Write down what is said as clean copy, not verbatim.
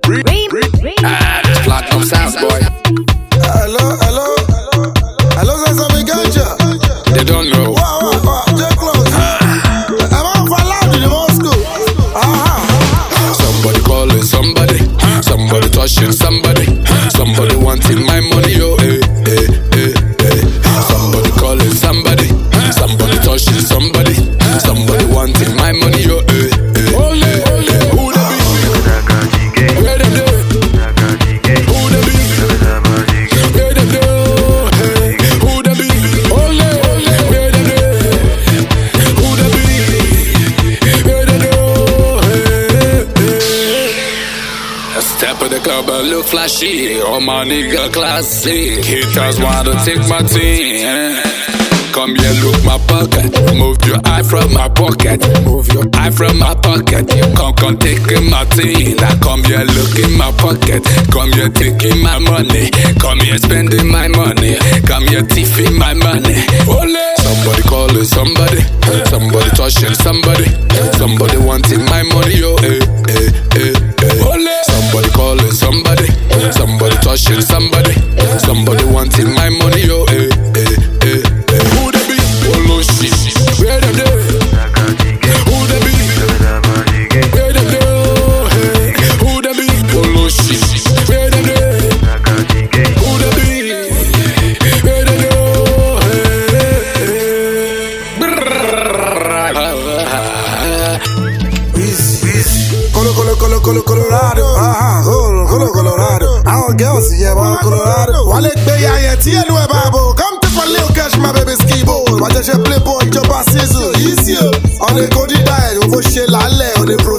Platinum Sounds, boy. Hello, Sesame Ganja. They don't know. Wow, just close. I'm on for loud in the Moscow. Somebody calling somebody, somebody touching somebody, somebody wanting my money, yo, Somebody calling somebody, somebody touching somebody, somebody wanting my money, yo, Who the be? Where them do? Who the be? Where them do? Who the be? Where them do? Who the be? Where them do? Step in the club and look flashy. All my nigga classy. Haters wanna take my team. Come here, look my pocket. Move your eye from my pocket. Move your eye from my pocket. You come taking my team. Now come here, look in my pocket. Come here, taking my money. Come here, spending my money. Come here, thieving my money. Somebody calling somebody. Somebody touching somebody. Somebody wanting my money, yo, Somebody calling somebody. Somebody touching somebody. Somebody wanting my money, yo, Who they be? Olo shit. Where them dey? Who they be? Where them dey? Who they be? Olo shit. Where them dey? Who they be? Where them dey? Colorado. Colorado. Our girls, yeah, Colorado. Wale be ya yet, yeah, no babo. Come to for little cash, my baby ski ball. Why don't you play boy, job as season? Easy. On the Cody died, over shell, on the pro.